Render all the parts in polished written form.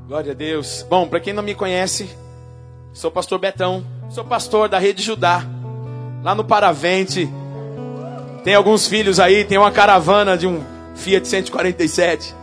Glória a Deus. Bom, para quem não me conhece, sou pastor Betão. Sou pastor da Rede Judá, lá no Paravente. Tem alguns filhos aí, tem uma caravana de um Fiat 147.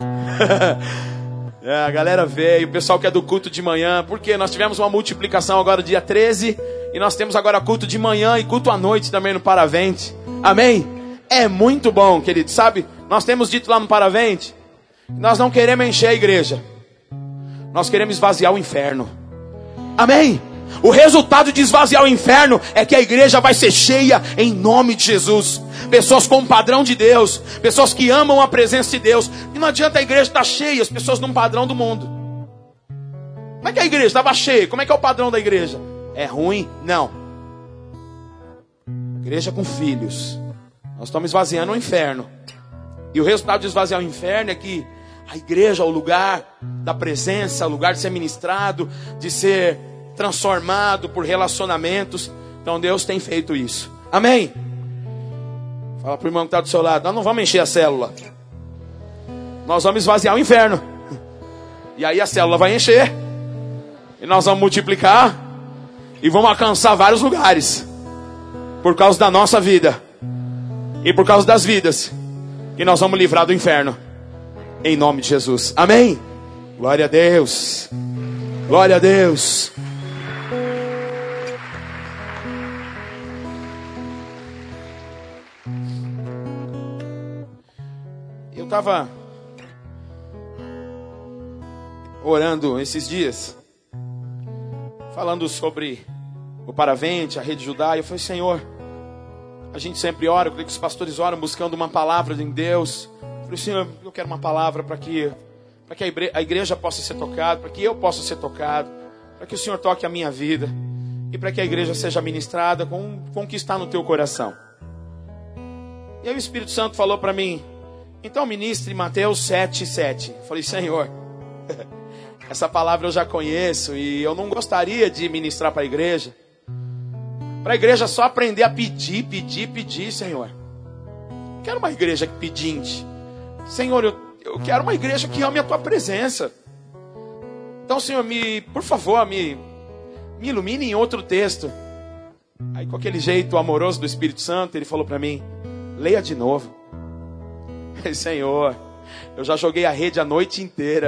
A galera veio, o pessoal que é do culto de manhã, porque nós tivemos uma multiplicação agora dia 13, e nós temos agora culto de manhã e culto à noite também no Paravente. Amém? É muito bom, querido. Sabe, nós temos dito lá no Paravente, nós não queremos encher a igreja, nós queremos esvaziar o inferno. Amém? O resultado de esvaziar o inferno é que a igreja vai ser cheia em nome de Jesus. Pessoas com o padrão de Deus, pessoas que amam a presença de Deus. E não adianta a igreja estar cheia, as pessoas num padrão do mundo. Como é que a igreja estava cheia? Como é que é o padrão da igreja? É ruim? Não. Igreja com filhos. Nós estamos esvaziando o inferno. E o resultado de esvaziar o inferno é que a igreja é o lugar da presença, o lugar de ser ministrado, de ser transformado por relacionamentos. Então Deus tem feito isso. Amém? Fala para o irmão que está do seu lado. Nós não vamos encher a célula, nós vamos esvaziar o inferno. E aí a célula vai encher, e nós vamos multiplicar, e vamos alcançar vários lugares, por causa da nossa vida, e por causa das vidas que nós vamos livrar do inferno, em nome de Jesus. Amém? Glória a Deus. Glória a Deus. Eu estava orando esses dias, falando sobre o Paravente, a Rede Judá, e eu falei: Senhor, a gente sempre ora, eu creio que os pastores oram buscando uma palavra em Deus. Eu falei: Senhor, eu quero uma palavra para que a igreja possa ser tocada, para que eu possa ser tocado, para que o Senhor toque a minha vida, e para que a igreja seja ministrada com o que está no teu coração. E aí o Espírito Santo falou para mim: então ministre Mateus 7:7. Falei: Senhor, essa palavra eu já conheço, e eu não gostaria de ministrar para a igreja só aprender a pedir, Senhor. Eu quero uma igreja pedinte. Senhor, eu quero uma igreja que ame a tua presença. Então, Senhor, por favor, me ilumine em outro texto. Aí, com aquele jeito amoroso do Espírito Santo, ele falou para mim: leia de novo. Senhor, eu já joguei a rede a noite inteira.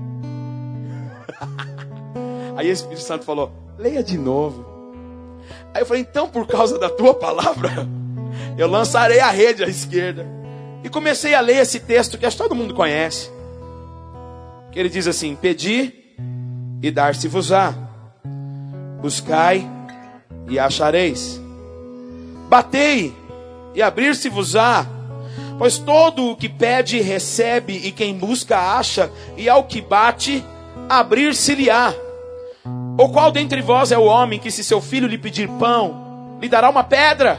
Aí o Espírito Santo falou: leia de novo. Aí eu falei: então, por causa da tua palavra, eu lançarei a rede à esquerda. E comecei a ler esse texto que acho que todo mundo conhece, que ele diz assim: pedi e dar-se-vos-á, buscai e achareis, batei e abrir-se-vos-á. Pois todo o que pede recebe, e quem busca acha, e ao que bate abrir-se-lhe-á. Ou qual dentre vós é o homem que, se seu filho lhe pedir pão, lhe dará uma pedra?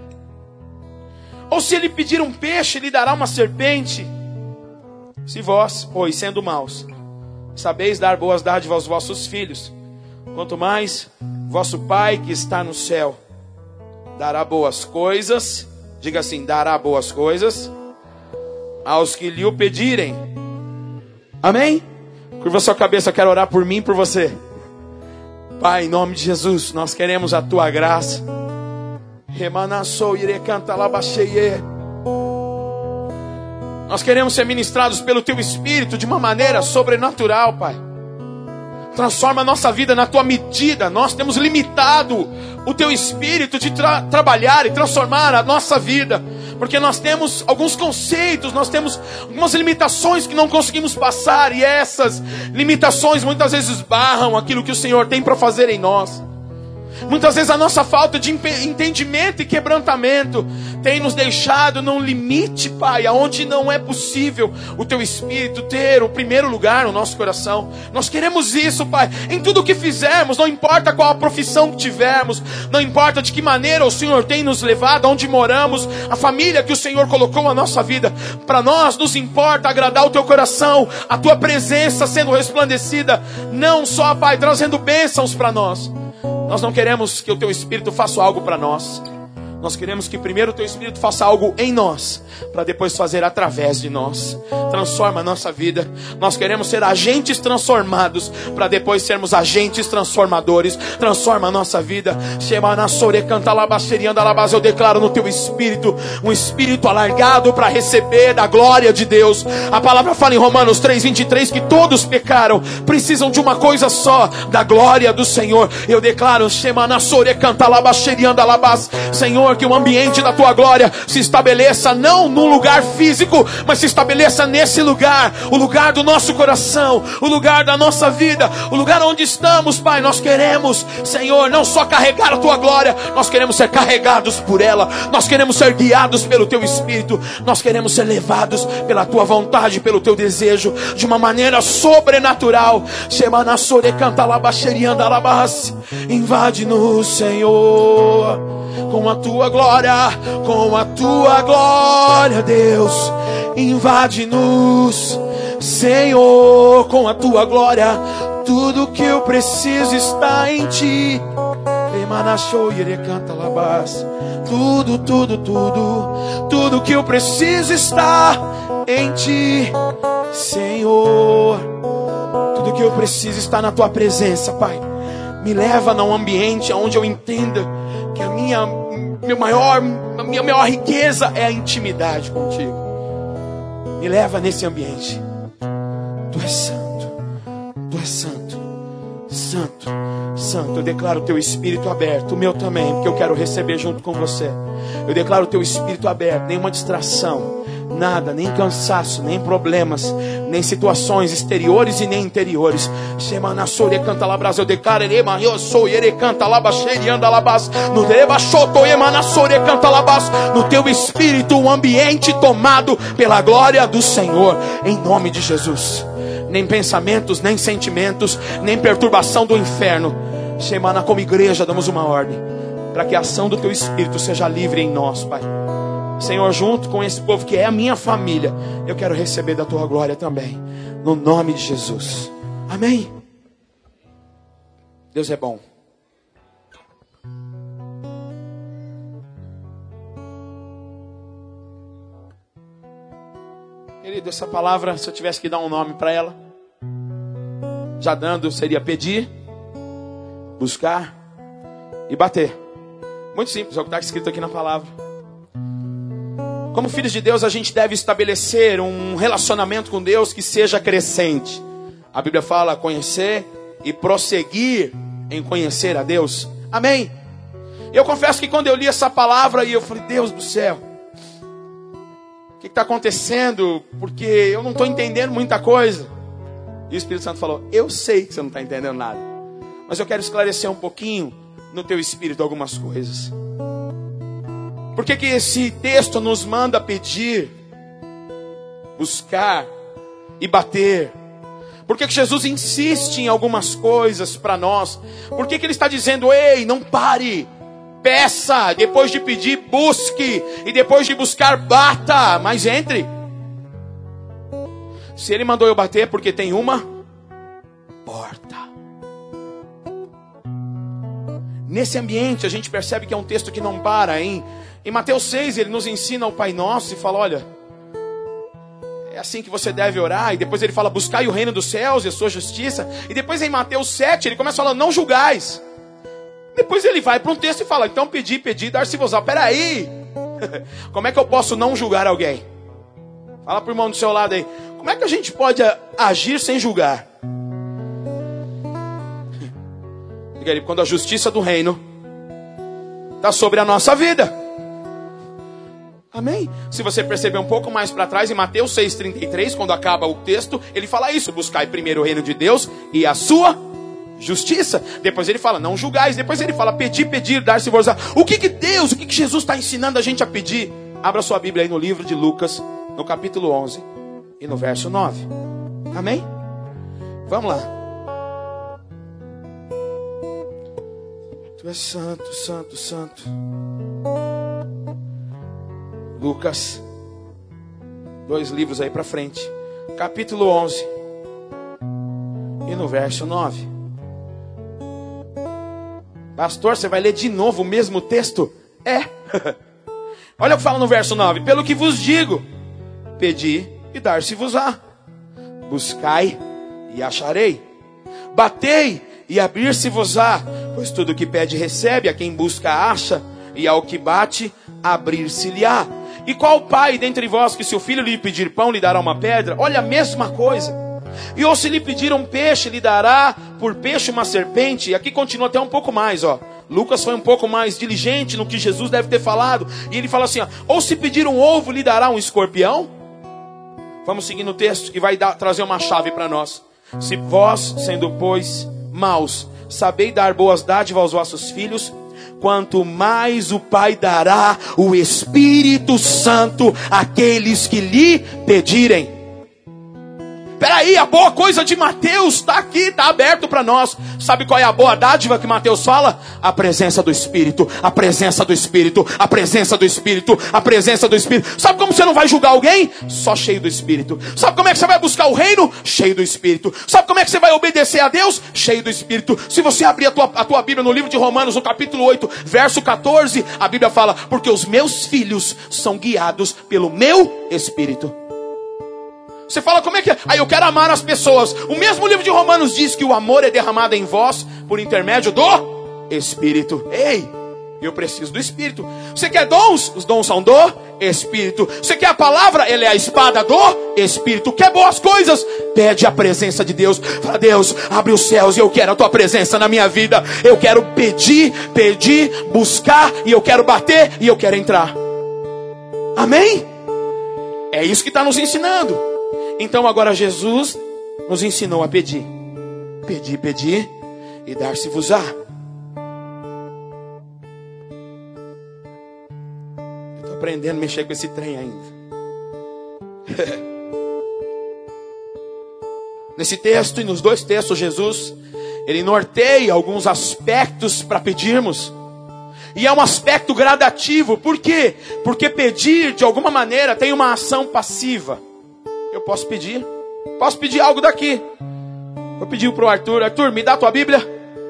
Ou se ele pedir um peixe, lhe dará uma serpente? Se vós, pois, sendo maus, sabeis dar boas dádivas aos vossos filhos, quanto mais vosso Pai que está no céu dará boas coisas, diga assim, dará boas coisas aos que lhe o pedirem. Amém? Curva sua cabeça, eu quero orar por mim e por você. Pai, em nome de Jesus, nós queremos a tua graça. Nós queremos ser ministrados pelo teu Espírito de uma maneira sobrenatural, Pai. Transforma a nossa vida na tua medida. Nós temos limitado o teu Espírito de trabalhar e transformar a nossa vida, porque nós temos alguns conceitos, nós temos algumas limitações que não conseguimos passar, e essas limitações muitas vezes barram aquilo que o Senhor tem para fazer em nós. Muitas vezes a nossa falta de entendimento e quebrantamento tem nos deixado num limite, Pai, aonde não é possível o teu Espírito ter o primeiro lugar no nosso coração. Nós queremos isso, Pai, em tudo o que fizermos, não importa qual a profissão que tivermos, não importa de que maneira o Senhor tem nos levado, onde moramos, a família que o Senhor colocou na nossa vida. Para nós nos importa agradar o teu coração, a tua presença sendo resplandecida, não só, Pai, trazendo bênçãos para nós. Nós não queremos que o teu Espírito faça algo para nós. Nós queremos que primeiro o Teu Espírito faça algo em nós, para depois fazer através de nós. Transforma a nossa vida. Nós queremos ser agentes transformados, para depois sermos agentes transformadores. Transforma a nossa vida. Eu declaro no Teu Espírito, um Espírito alargado para receber da glória de Deus. A palavra fala em Romanos 3:23 que todos pecaram, precisam de uma coisa só, da glória do Senhor. Eu declaro, Senhor, que o ambiente da Tua glória se estabeleça não num lugar físico, mas se estabeleça nesse lugar, o lugar do nosso coração, o lugar da nossa vida, o lugar onde estamos, Pai. Nós queremos, Senhor, não só carregar a Tua glória, nós queremos ser carregados por ela, nós queremos ser guiados pelo Teu Espírito, nós queremos ser levados pela Tua vontade, pelo Teu desejo, de uma maneira sobrenatural. Invade-nos, Senhor, com a Tua glória, Deus. Invade-nos, Senhor, com a Tua glória. Tudo que eu preciso está em Ti. Tudo que eu preciso está em Ti, Senhor. Tudo que eu preciso está na Tua presença, Pai. Me leva num ambiente onde eu entenda que a minha maior riqueza é a intimidade contigo. Me leva nesse ambiente. Tu és santo, Tu és santo, santo, santo. Eu declaro o Teu Espírito aberto, o meu também, porque eu quero receber junto com você. Eu declaro o Teu Espírito aberto, nenhuma distração, nada, nem cansaço, nem problemas, nem situações exteriores e nem interiores. Eu declaro no Teu Espírito um ambiente tomado pela glória do Senhor, em nome de Jesus. Nem pensamentos, nem sentimentos, nem perturbação do inferno. Como igreja damos uma ordem para que a ação do Teu Espírito seja livre em nós, Pai. Senhor, junto com esse povo que é a minha família, eu quero receber da Tua glória também, no nome de Jesus. Amém. Deus é bom. Querido, essa palavra, se eu tivesse que dar um nome para ela, já dando, seria pedir, buscar e bater. Muito simples, é o que está escrito aqui na palavra. Como filhos de Deus, a gente deve estabelecer um relacionamento com Deus que seja crescente. A Bíblia fala conhecer e prosseguir em conhecer a Deus. Amém? Eu confesso que quando eu li essa palavra, eu falei, Deus do céu, o que está acontecendo? Porque eu não estou entendendo muita coisa. E o Espírito Santo falou, eu sei que você não está entendendo nada, mas eu quero esclarecer um pouquinho no teu espírito algumas coisas. Por que esse texto nos manda pedir, buscar e bater? Por que Jesus insiste em algumas coisas para nós? Por que ele está dizendo, ei, não pare, peça, depois de pedir, busque, e depois de buscar, bata, mas entre. Se ele mandou eu bater, porque tem uma porta. Nesse ambiente a gente percebe que é um texto que não para, hein? Em Mateus 6 ele nos ensina o Pai Nosso e fala, olha, é assim que você deve orar. E depois ele fala, buscai o reino dos céus e a sua justiça. E depois em Mateus 7 ele começa falando, não julgais. Depois ele vai para um texto e fala, então pedi, dar-se-vos-á. Peraí, como é que eu posso não julgar alguém? Fala para o irmão do seu lado aí, como é que a gente pode agir sem julgar? Diga aí, quando a justiça do reino está sobre a nossa vida. Amém? Se você perceber um pouco mais para trás, em Mateus 6,33, quando acaba o texto, ele fala isso, buscai primeiro o reino de Deus e a sua justiça. Depois ele fala, não julgais. Depois ele fala, pedir, dar-se-vos-á. O que Jesus está ensinando a gente a pedir? Abra sua Bíblia aí no livro de Lucas, no capítulo 11 e no verso 9. Amém? Vamos lá. Tu és santo, santo, santo. Lucas, 2 livros aí para frente, capítulo 11 e no verso 9. Pastor, você vai ler de novo o mesmo texto? É. Olha o que fala no verso 9. Pelo que vos digo, pedi e dar-se-vos-á. Buscai e acharei. Batei e abrir-se-vos-á. Pois tudo que pede recebe, a quem busca acha, e ao que bate, abrir-se-lhe-á. E qual pai dentre vós que se o filho lhe pedir pão, lhe dará uma pedra? Olha a mesma coisa. E ou se lhe pedir um peixe, lhe dará por peixe uma serpente? E aqui continua até um pouco mais, ó. Lucas foi um pouco mais diligente no que Jesus deve ter falado. E ele fala assim, ó, ou se pedir um ovo, lhe dará um escorpião? Vamos seguir no texto que vai trazer uma chave para nós. Se vós, sendo pois maus, sabeis dar boas dádivas aos vossos filhos, quanto mais o Pai dará o Espírito Santo àqueles que lhe pedirem. Peraí, a boa coisa de Mateus está aqui, está aberto para nós. Sabe qual é a boa dádiva que Mateus fala? A presença do Espírito, a presença do Espírito, a presença do Espírito, a presença do Espírito. Sabe como você não vai julgar alguém? Só cheio do Espírito. Sabe como é que você vai buscar o reino? Cheio do Espírito. Sabe como é que você vai obedecer a Deus? Cheio do Espírito. Se você abrir a tua Bíblia no livro de Romanos, no capítulo 8, verso 14, a Bíblia fala, porque os meus filhos são guiados pelo meu Espírito. Você fala, como é que é? Eu quero amar as pessoas. O mesmo livro de Romanos diz que o amor é derramado em vós por intermédio do Espírito. Ei, eu preciso do Espírito. Você quer dons? Os dons são do Espírito. Você quer a palavra? Ele é a espada do Espírito. Quer boas coisas? Pede a presença de Deus. Fala, Deus, abre os céus e eu quero a tua presença na minha vida. Eu quero pedir, buscar, e eu quero bater e eu quero entrar. Amém? É isso que está nos ensinando. Então agora Jesus nos ensinou a pedir. Pedir e dar-se-vos-á. Eu estou aprendendo a mexer com esse trem ainda. Nesse texto e nos dois textos, Jesus, ele norteia alguns aspectos para pedirmos. E é um aspecto gradativo. Por quê? Porque pedir, de alguma maneira, tem uma ação passiva. Eu posso pedir algo daqui. Vou pedir para o Arthur. Arthur, me dá a tua Bíblia.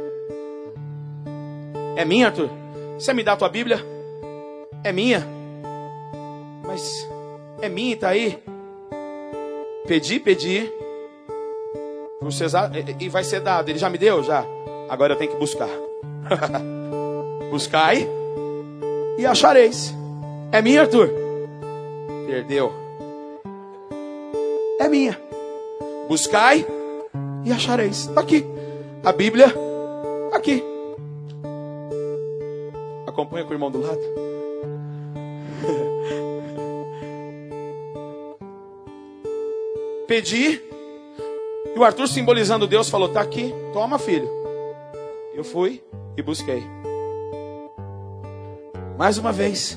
É minha, Arthur? Você me dá a tua Bíblia? É minha. Mas é minha e está aí. Pedir. E vai ser dado. Ele já me deu? Já. Agora eu tenho que buscar. Buscai e achareis. É minha, Arthur? Perdeu. É minha. Buscai e achareis. Está aqui. A Bíblia aqui. Acompanha com o irmão do lado. Pedi. E o Arthur, simbolizando Deus, falou, está aqui. Toma, filho. Eu fui e busquei. Mais uma vez.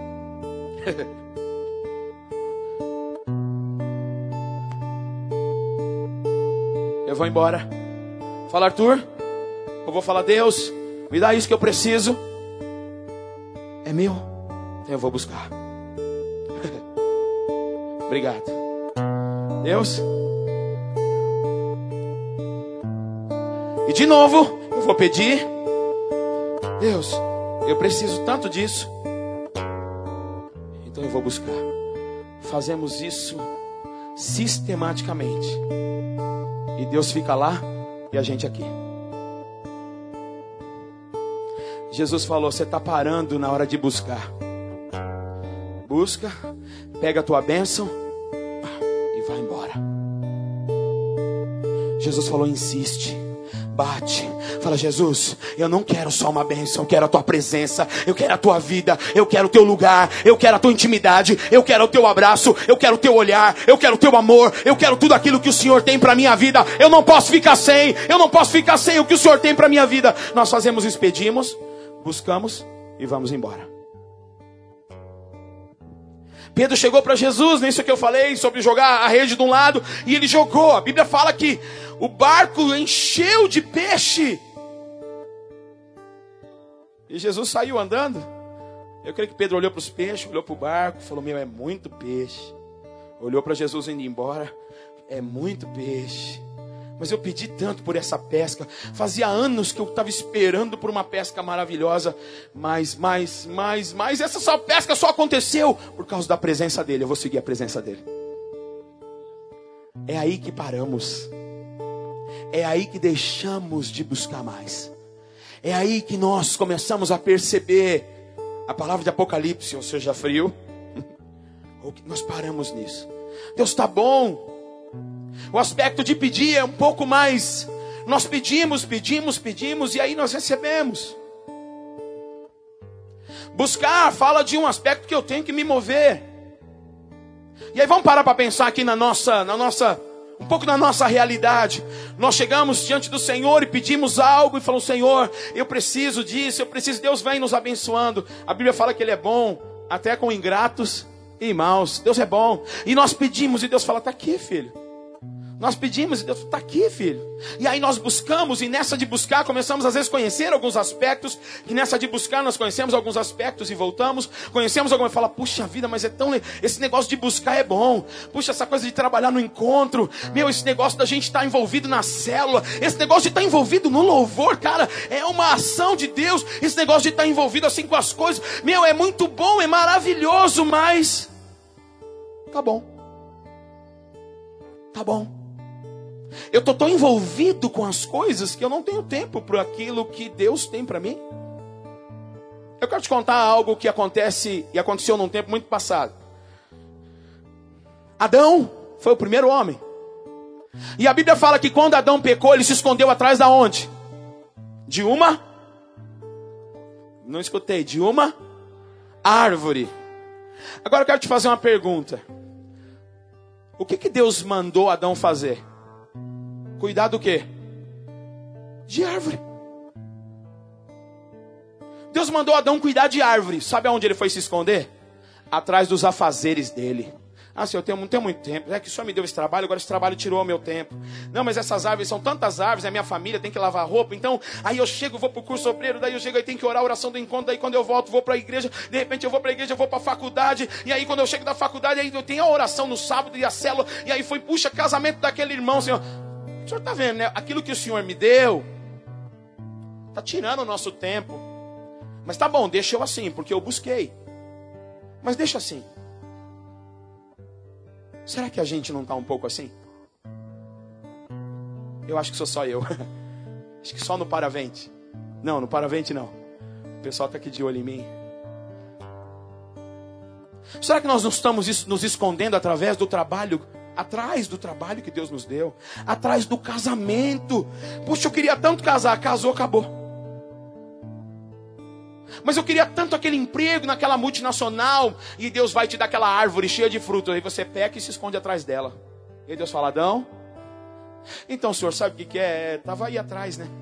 Eu vou embora. Fala, Arthur. Eu vou falar, Deus, me dá isso que eu preciso. É meu. Então eu vou buscar. Obrigado. Deus. E de novo, eu vou pedir. Deus, eu preciso tanto disso. Então eu vou buscar. Fazemos isso sistematicamente. E Deus fica lá e a gente aqui. Jesus falou, você está parando na hora de buscar. Busca, pega a tua bênção e vai embora. Jesus falou, insiste. Bate, fala, Jesus, eu não quero só uma bênção, eu quero a tua presença, eu quero a tua vida, eu quero o teu lugar, eu quero a tua intimidade, eu quero o teu abraço, eu quero o teu olhar, eu quero o teu amor, eu quero tudo aquilo que o Senhor tem para minha vida. Eu não posso ficar sem o que o Senhor tem para minha vida. Nós fazemos isso, pedimos, buscamos e vamos embora. Pedro chegou para Jesus, nisso que eu falei, sobre jogar a rede de um lado, e ele jogou. A Bíblia fala que o barco encheu de peixe. E Jesus saiu andando. Eu creio que Pedro olhou para os peixes, olhou para o barco, falou, é muito peixe. Olhou para Jesus indo embora, é muito peixe. Mas eu pedi tanto por essa pesca. Fazia anos que eu estava esperando por uma pesca maravilhosa. Mas essa só pesca só aconteceu por causa da presença dele. Eu vou seguir a presença dele. É aí que paramos. É aí que deixamos de buscar mais. É aí que nós começamos a perceber a palavra de Apocalipse, ou seja, frio. Nós paramos nisso. Deus está bom. O aspecto de pedir é um pouco mais. Nós pedimos e aí nós recebemos. Buscar fala de um aspecto que eu tenho que me mover. E aí vamos parar para pensar aqui um pouco na nossa realidade. Nós chegamos diante do Senhor e pedimos algo e falamos: Senhor, eu preciso disso, Deus vem nos abençoando. A Bíblia fala que Ele é bom até com ingratos e maus. Deus é bom. E nós pedimos e Deus fala: está aqui, filho. Nós pedimos e Deus está aqui, filho. E aí nós buscamos, e nessa de buscar começamos às vezes a conhecer alguns aspectos. Que nessa de buscar nós conhecemos alguns aspectos e voltamos. Conhecemos alguma e fala: puxa vida, mas é tão... Esse negócio de buscar é bom. Puxa, essa coisa de trabalhar no encontro. Meu, esse negócio da gente estar envolvido na célula. Esse negócio de estar envolvido no louvor, cara, é uma ação de Deus. Esse negócio de estar envolvido assim com as coisas. Meu, é muito bom, é maravilhoso, mas... Tá bom. Tá bom. Eu estou tão envolvido com as coisas que eu não tenho tempo para aquilo que Deus tem para mim. Eu quero te contar algo que acontece e aconteceu num tempo muito passado. Adão foi o primeiro homem. E a Bíblia fala que quando Adão pecou, ele se escondeu atrás da onde? De uma? Não escutei. De uma árvore. Agora eu quero te fazer uma pergunta. O que Deus mandou Adão fazer? Cuidar do quê? De árvore. Deus mandou Adão cuidar de árvore. Sabe aonde ele foi se esconder? Atrás dos afazeres dele. Ah, senhor, eu não tenho muito tempo. É que o senhor me deu esse trabalho, agora esse trabalho tirou o meu tempo. Não, mas essas árvores são tantas árvores, a minha família tem que lavar roupa. Então, aí eu chego, vou pro curso obreiro, daí eu chego, aí tem que orar a oração do encontro, daí quando eu volto, vou para a igreja, de repente eu vou para a igreja, eu vou para a faculdade, e aí quando eu chego da faculdade, aí eu tenho a oração no sábado e a célula, e aí foi, puxa, casamento daquele irmão, senhor. O senhor está vendo, né? Aquilo que o senhor me deu está tirando o nosso tempo. Mas tá bom, deixa eu assim, porque eu busquei. Mas deixa assim. Será que a gente não está um pouco assim? Eu acho que sou só eu. Acho que só no paravente. Não, no paravente não. O pessoal está aqui de olho em mim. Será que nós não estamos nos escondendo através do trabalho? Atrás do trabalho que Deus nos deu. Atrás do casamento. Puxa, eu queria tanto casar. Casou, acabou. Mas eu queria tanto aquele emprego naquela multinacional. E Deus vai te dar aquela árvore cheia de fruto. Aí você peca e se esconde atrás dela. E aí Deus fala: Adão, então o senhor sabe o que é? Estava aí atrás, né?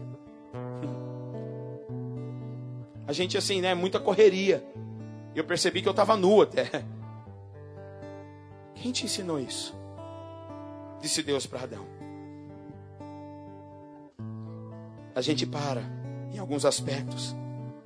A gente assim, né? Muita correria. E eu percebi que eu estava nu até. Quem te ensinou isso? Disse Deus para Adão. A gente para em alguns aspectos.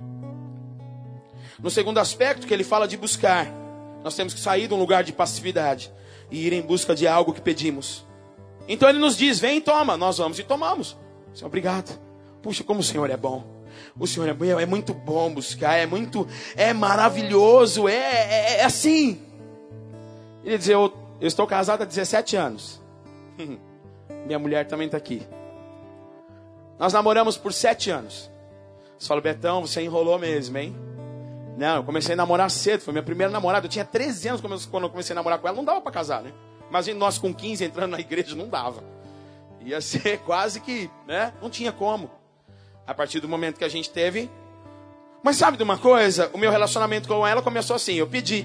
No segundo aspecto, que ele fala de buscar, nós temos que sair de um lugar de passividade e ir em busca de algo que pedimos. Então ele nos diz: vem e toma. Nós vamos e tomamos. Senhor, obrigado. Puxa, como o Senhor é bom. O Senhor é bom, é muito bom buscar, é maravilhoso, é assim. Ele diz: eu estou casado há 17 anos. Minha mulher também está aqui. Nós namoramos por 7 anos. Você fala: Betão, você enrolou mesmo, hein? Não, eu comecei a namorar cedo. Foi minha primeira namorada. Eu tinha 13 anos quando eu comecei a namorar com ela. Não dava para casar, né? Imagina nós com 15 entrando na igreja, não dava. Ia ser quase que, né? Não tinha como. A partir do momento que a gente teve. Mas sabe de uma coisa? O meu relacionamento com ela começou assim. Eu pedi: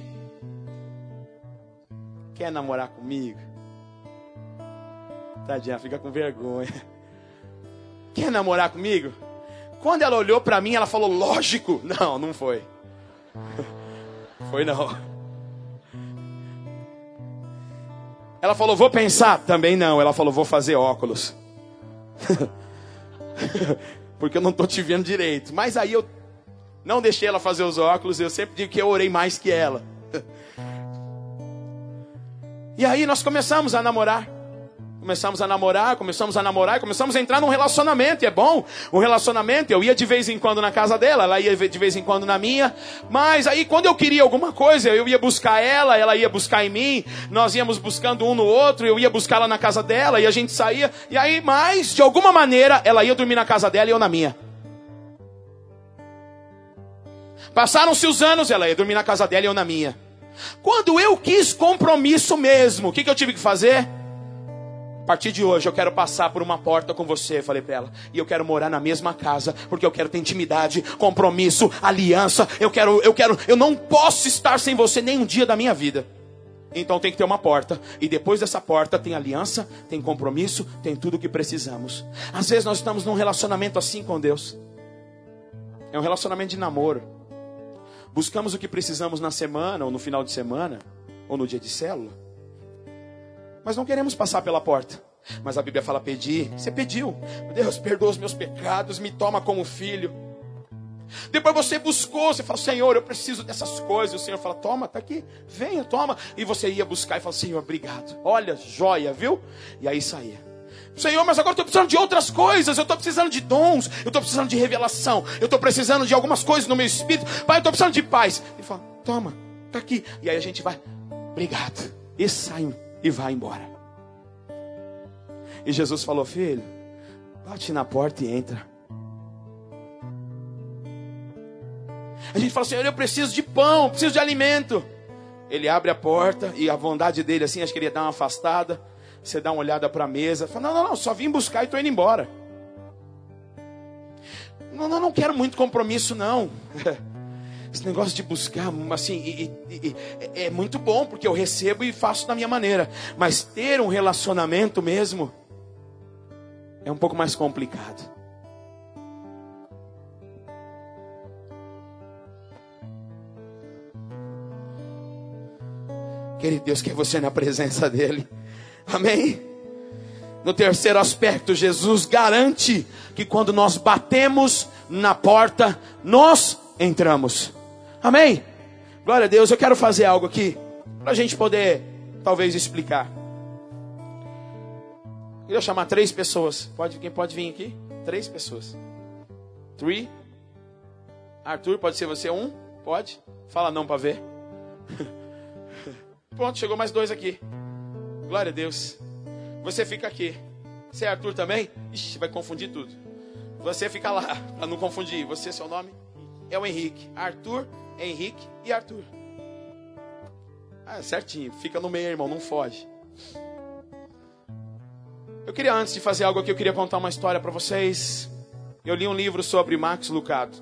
quer namorar comigo? Tadinha, fica com vergonha. Quer namorar comigo? Quando ela olhou para mim, ela falou: lógico. Não, não foi. Foi não. Ela falou: vou pensar. Também não. Ela falou: vou fazer óculos. Porque eu não estou te vendo direito. Mas aí eu não deixei ela fazer os óculos. Eu sempre digo que eu orei mais que ela. E aí nós começamos a namorar. Começamos a namorar e começamos a entrar num relacionamento. E é bom o relacionamento. Eu ia de vez em quando na casa dela, ela ia de vez em quando na minha. Mas aí quando eu queria alguma coisa, eu ia buscar ela ia buscar em mim. Nós íamos buscando um no outro, eu ia buscar ela na casa dela e a gente saía. E aí, mas de alguma maneira, ela ia dormir na casa dela e eu na minha. Passaram-se os anos, ela ia dormir na casa dela e eu na minha. Quando eu quis compromisso mesmo, o que eu tive que fazer? A partir de hoje eu quero passar por uma porta com você, falei para ela. E eu quero morar na mesma casa, porque eu quero ter intimidade, compromisso, aliança. Eu não posso estar sem você nem um dia da minha vida. Então tem que ter uma porta. E depois dessa porta tem aliança, tem compromisso, tem tudo o que precisamos. Às vezes nós estamos num relacionamento assim com Deus. É um relacionamento de namoro. Buscamos o que precisamos na semana, ou no final de semana, ou no dia de célula. Mas não queremos passar pela porta. Mas a Bíblia fala pedir. Você pediu. Deus, perdoa os meus pecados, me toma como filho. Depois você buscou, você fala, Senhor, eu preciso dessas coisas. O Senhor fala, toma, está aqui, venha, toma. E você ia buscar e fala, Senhor, obrigado. Olha, joia, viu? E aí saía. Senhor, mas agora eu estou precisando de outras coisas. Eu estou precisando de dons. Eu estou precisando de revelação. Eu estou precisando de algumas coisas no meu espírito. Pai, eu estou precisando de paz. Ele fala, toma, está aqui. E aí a gente vai, obrigado. E sai e vai embora. E Jesus falou, filho, bate na porta e entra. A gente fala, Senhor, eu preciso de pão, preciso de alimento. Ele abre a porta e a vontade dele assim, acho que ele ia dar uma afastada. Você dá uma olhada para a mesa, fala, não, só vim buscar e estou indo embora. Não quero muito compromisso não. Esse negócio de buscar, assim, é muito bom, porque eu recebo e faço da minha maneira. Mas ter um relacionamento mesmo é um pouco mais complicado. Querido Deus, quer você na presença dEle. Amém? No terceiro aspecto, Jesus garante que quando nós batemos na porta, nós entramos. Amém? Glória a Deus, eu quero fazer algo aqui, para a gente poder, talvez, explicar. Eu queria chamar 3 pessoas. Quem pode vir aqui? 3 pessoas. 3. Arthur, pode ser você 1? Pode? Fala não para ver. Pronto, chegou mais 2 aqui. Glória a Deus. Você fica aqui. Você é Arthur também? Ixi, vai confundir tudo. Você fica lá, para não confundir. Você, seu nome? É o Henrique. Arthur, Henrique e Arthur. Certinho. Fica no meio, irmão. Não foge. Eu queria, antes de fazer algo aqui, eu queria contar uma história para vocês. Eu li um livro sobre Max Lucado.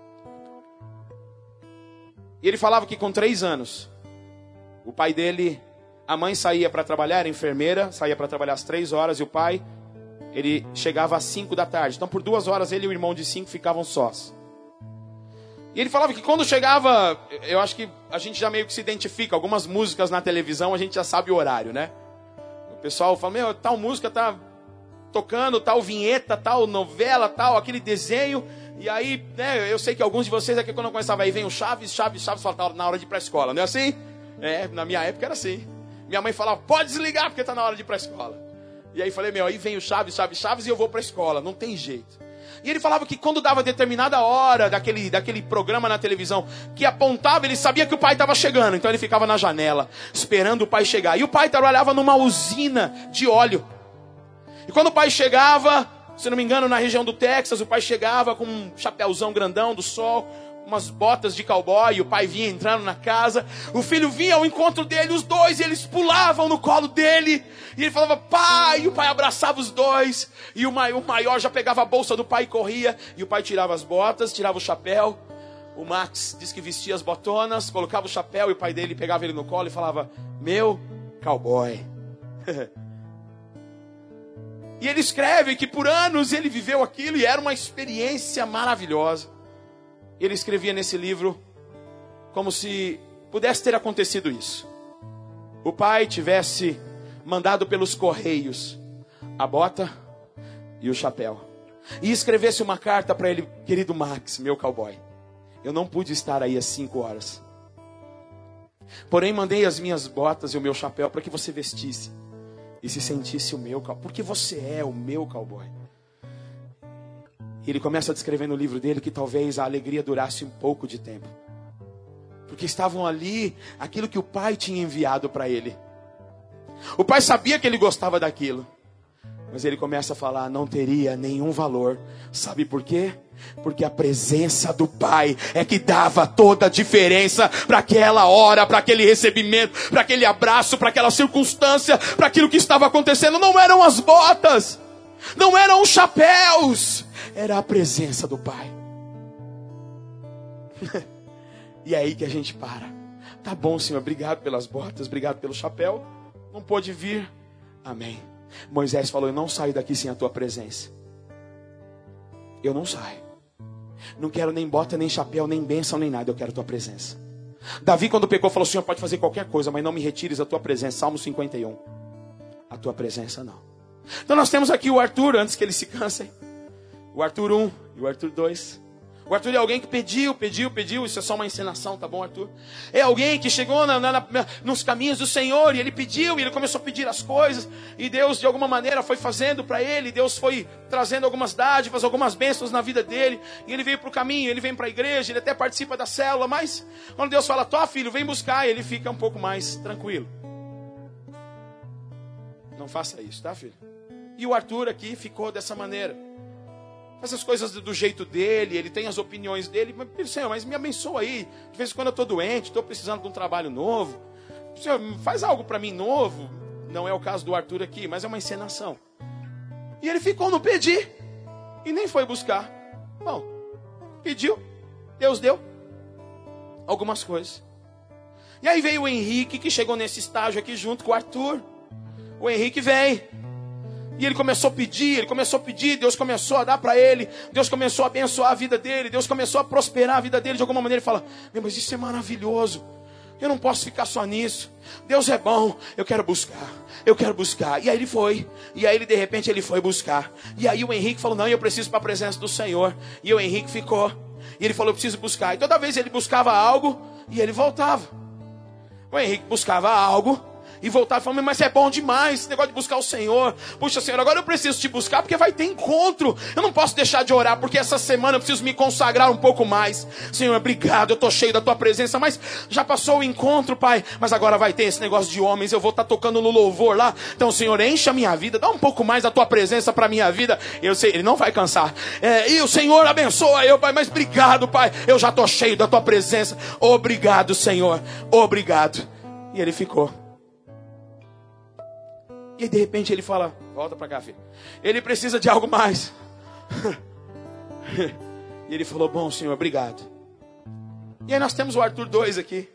E ele falava que com 3 anos, o pai dele, a mãe saía para trabalhar, era enfermeira, saía para trabalhar às 3 horas, e o pai, ele chegava às 5 da tarde. Então por 2 horas ele e o irmão de 5 ficavam sós. E ele falava que quando chegava, eu acho que a gente já meio que se identifica, algumas músicas na televisão a gente já sabe o horário, né? O pessoal fala, tal música tá tocando, tal vinheta, tal novela, tal, aquele desenho. E aí, né, eu sei que alguns de vocês aqui quando eu começava aí, vem o Chaves, fala, tá na hora de ir pra escola, não é assim? Na minha época era assim. Minha mãe falava, pode desligar porque tá na hora de ir pra escola. E aí falei, aí vem o Chaves e eu vou pra escola, não tem jeito. E ele falava que quando dava determinada hora daquele programa na televisão, que apontava, ele sabia que o pai estava chegando. Então ele ficava na janela, esperando o pai chegar. E o pai trabalhava numa usina de óleo. E quando o pai chegava, se não me engano, na região do Texas, o pai chegava com um chapéuzão grandão do sol, umas botas de cowboy, e o pai vinha entrando na casa, o filho vinha ao encontro dele, os dois, eles pulavam no colo dele, e ele falava, pai, e o pai abraçava os dois, e o maior já pegava a bolsa do pai e corria, e o pai tirava as botas, tirava o chapéu, o Max disse que vestia as botonas, colocava o chapéu, e o pai dele pegava ele no colo e falava, meu cowboy. E ele escreve que por anos ele viveu aquilo, e era uma experiência maravilhosa. Ele escrevia nesse livro como se pudesse ter acontecido isso. O pai tivesse mandado pelos correios a bota e o chapéu. E escrevesse uma carta para ele, querido Max, meu cowboy. Eu não pude estar aí às 5 horas. Porém, mandei as minhas botas e o meu chapéu para que você vestisse. e se sentisse o meu cowboy. Porque você é o meu cowboy. E ele começa a descrever no livro dele que talvez a alegria durasse um pouco de tempo. Porque estavam ali aquilo que o pai tinha enviado para ele. O pai sabia que ele gostava daquilo. Mas ele começa a falar, não teria nenhum valor. Sabe por quê? Porque a presença do pai é que dava toda a diferença para aquela hora, para aquele recebimento, para aquele abraço, para aquela circunstância, para aquilo que estava acontecendo. Não eram as botas, não eram os chapéus, era a presença do pai. E é aí que a gente para. Tá bom, Senhor, obrigado pelas botas, obrigado pelo chapéu. Não pôde vir, amém. Moisés falou, eu não saio daqui sem a tua presença. Eu não saio. Não quero nem bota, nem chapéu, nem bênção, nem nada. Eu quero a tua presença. Davi, quando pecou, falou, Senhor, pode fazer qualquer coisa, mas não me retires a tua presença. Salmo 51. A tua presença não. Então nós temos aqui o Arthur, antes que eles se cansem. O Arthur 1 e o Arthur 2. O Arthur é alguém que pediu. Isso é só uma encenação, tá bom, Arthur? É alguém que chegou nos caminhos do Senhor e ele pediu, e ele começou a pedir as coisas. E Deus, de alguma maneira, foi fazendo para ele. Deus foi trazendo algumas dádivas, algumas bênçãos na vida dele. E ele veio para o caminho, ele vem para a igreja, ele até participa da célula. Mas quando Deus fala, tó filho, vem buscar, ele fica um pouco mais tranquilo. Não faça isso, tá, filho? E o Arthur aqui ficou dessa maneira. Faz as coisas do jeito dele, ele tem as opiniões dele. Mas, Senhor, mas me abençoa aí. De vez em quando eu estou doente, estou precisando de um trabalho novo. Senhor, faz algo para mim novo. Não é o caso do Arthur aqui, mas é uma encenação. E ele ficou no pedir e nem foi buscar. Bom, pediu, Deus deu algumas coisas. E aí veio o Henrique, que chegou nesse estágio aqui junto com o Arthur. O Henrique veio. E ele começou a pedir, Deus começou a dar para ele, Deus começou a abençoar a vida dele, Deus começou a prosperar a vida dele de alguma maneira. Ele fala, mas isso é maravilhoso, eu não posso ficar só nisso, Deus é bom, eu quero buscar. E aí ele foi, de repente ele foi buscar. E aí o Henrique falou, não, eu preciso para a presença do Senhor. E o Henrique ficou, e ele falou, eu preciso buscar. E toda vez ele buscava algo, e ele voltava. O Henrique buscava algo, e voltar falando, mas é bom demais esse negócio de buscar o Senhor. Puxa, Senhor, agora eu preciso te buscar porque vai ter encontro. Eu não posso deixar de orar porque essa semana eu preciso me consagrar um pouco mais. Senhor, obrigado, eu estou cheio da tua presença, mas já passou o encontro, Pai. Mas agora vai ter esse negócio de homens, eu vou estar tocando no louvor lá. Então, Senhor, enche a minha vida, dá um pouco mais da tua presença para a minha vida. Eu sei, ele não vai cansar. E o Senhor abençoa eu, Pai, mas obrigado, Pai. Eu já estou cheio da tua presença. Obrigado, Senhor, obrigado. E ele ficou. E aí de repente ele fala, volta para cá, filho. Ele precisa de algo mais. E ele falou, bom, Senhor, obrigado. E aí nós temos o Arthur 2 aqui.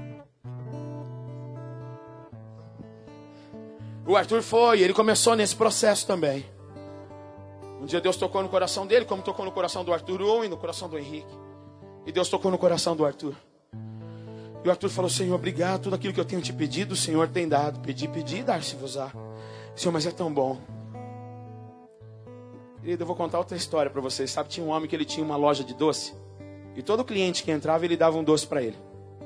O Arthur foi, ele começou nesse processo também. Um dia Deus tocou no coração dele, como tocou no coração do Arthur 1 e no coração do Henrique. E Deus tocou no coração do Arthur. E o Arthur falou, Senhor, obrigado, tudo aquilo que eu tenho te pedido, o Senhor tem dado. Pedi, dar-se-vos-á. Senhor, mas é tão bom. Querido, eu vou contar outra história para vocês. Sabe, tinha um homem que ele tinha uma loja de doce. E todo cliente que entrava, ele dava um doce para ele.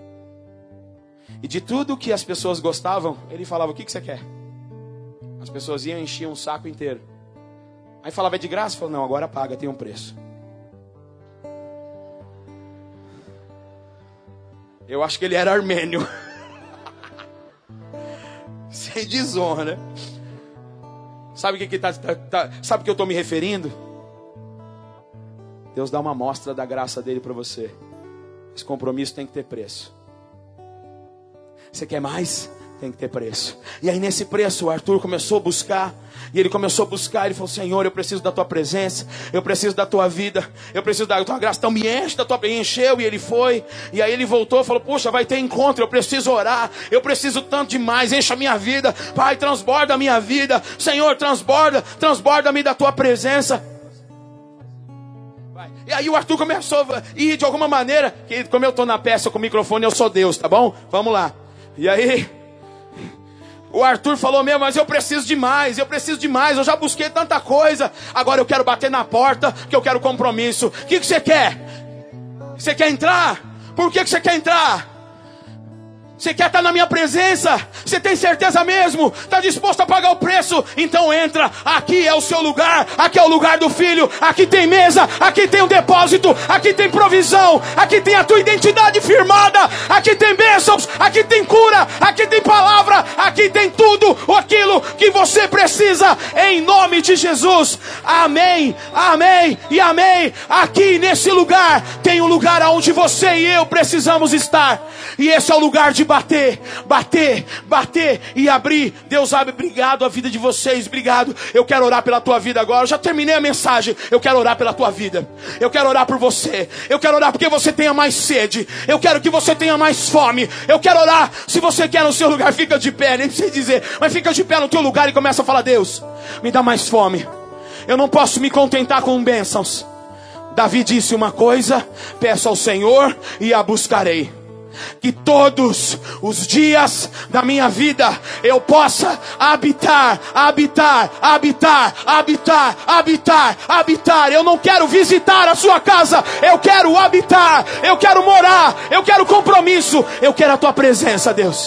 E de tudo que as pessoas gostavam, ele falava, o que você quer? As pessoas iam e enchiam um saco inteiro. Aí falava, é de graça? Falava, não, agora paga, tem um preço. Eu acho que ele era armênio. Sem desonra, né? Sabe o que sabe o que eu estou me referindo? Deus dá uma amostra da graça dele para você. Esse compromisso tem que ter preço. Você quer mais? Tem que ter preço. E aí nesse preço o Arthur começou a buscar. E ele começou a buscar. Ele falou, Senhor, eu preciso da tua presença. Eu preciso da tua vida. Eu preciso da tua graça. Então me enche da tua presença. Encheu e ele foi. E aí ele voltou e falou, puxa, vai ter encontro. Eu preciso orar. Eu preciso tanto demais. Encha a minha vida. Pai, transborda a minha vida. Senhor, transborda-me da tua presença. E aí o Arthur começou a ir de alguma maneira. Que como eu estou na peça com o microfone, eu sou Deus, tá bom? Vamos lá. E aí o Arthur falou, mas eu preciso de mais, eu já busquei tanta coisa, agora eu quero bater na porta, que eu quero compromisso. O que você quer? Você quer entrar? Por que você quer entrar? Você quer estar na minha presença? Você tem certeza mesmo? Está disposto a pagar o preço? Então entra, aqui é o seu lugar, aqui é o lugar do filho, aqui tem mesa, aqui tem um depósito, aqui tem provisão, aqui tem a tua identidade firmada, aqui tem bênçãos, aqui tem cura, aqui tem palavra, aqui tem tudo aquilo que você precisa, em nome de Jesus. Amém, amém e amém. Aqui nesse lugar tem um lugar onde você e eu precisamos estar, e esse é o lugar de bater, bater, bater e abrir. Deus abre. Obrigado a vida de vocês, obrigado. Eu quero orar pela tua vida agora. Eu já terminei a mensagem. Eu quero orar pela tua vida. Eu quero orar por você. Eu quero orar porque você tenha mais sede. Eu quero que você tenha mais fome. Eu quero orar. Se você quer no seu lugar, fica de pé, nem precisa dizer, mas fica de pé no teu lugar e começa a falar: Deus, me dá mais fome. Eu não posso me contentar com bênçãos. Davi disse uma coisa: peço ao Senhor e a buscarei. Que todos os dias da minha vida eu possa habitar. Eu não quero visitar a sua casa, eu quero habitar, eu quero morar, eu quero compromisso, eu quero a tua presença, Deus.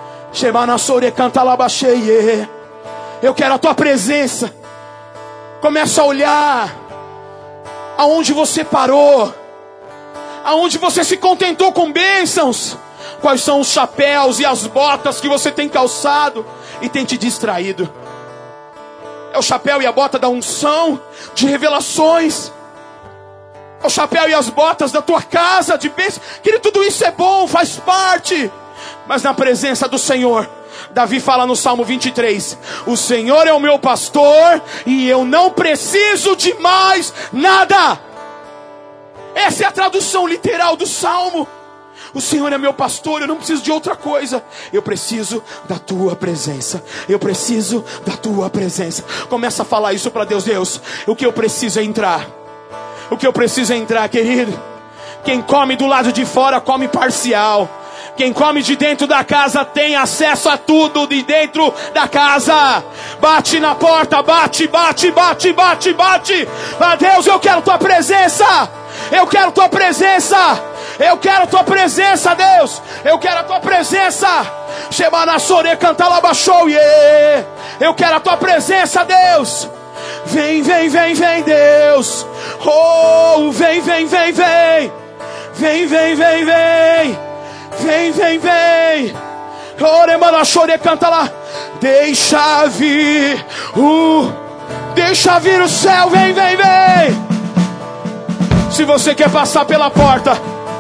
Eu quero a tua presença. Começa a olhar aonde você parou, aonde você se contentou com bênçãos. Quais são os chapéus e as botas que você tem calçado e tem te distraído? É o chapéu e a bota da unção, de revelações. É o chapéu e as botas da tua casa, de bênçãos. Querido, tudo isso é bom, faz parte. Mas na presença do Senhor, Davi fala no Salmo 23: o Senhor é o meu pastor e eu não preciso de mais nada. Essa é a tradução literal do Salmo. O Senhor é meu pastor, eu não preciso de outra coisa. Eu preciso da tua presença. Eu preciso da tua presença. Começa a falar isso para Deus. Deus, o que eu preciso é entrar. O que eu preciso é entrar, querido. Quem come do lado de fora come parcial. Quem come de dentro da casa tem acesso a tudo de dentro da casa. Bate na porta, bate. Ah, Deus, eu quero tua presença. Eu quero tua presença. Eu quero tua presença, Deus. Eu quero a tua presença. Eu quero a tua presença, Deus. Vem, Deus. Oh, vem. Vem. Oremana canta lá. Deixa vir o céu. Vem. Se você quer passar pela porta,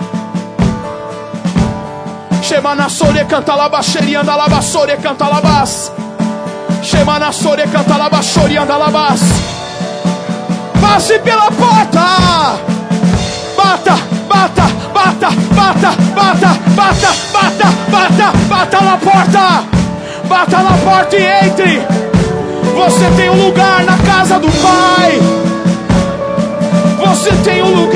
Shema na sore canta lá baixerianda lá basore canta lá bas. Shema na sore canta lá baixorianda lá bas. Passe pela porta. Bata na porta. Bata na porta e entre. Você tem um lugar na casa do Pai. Você tem um lugar.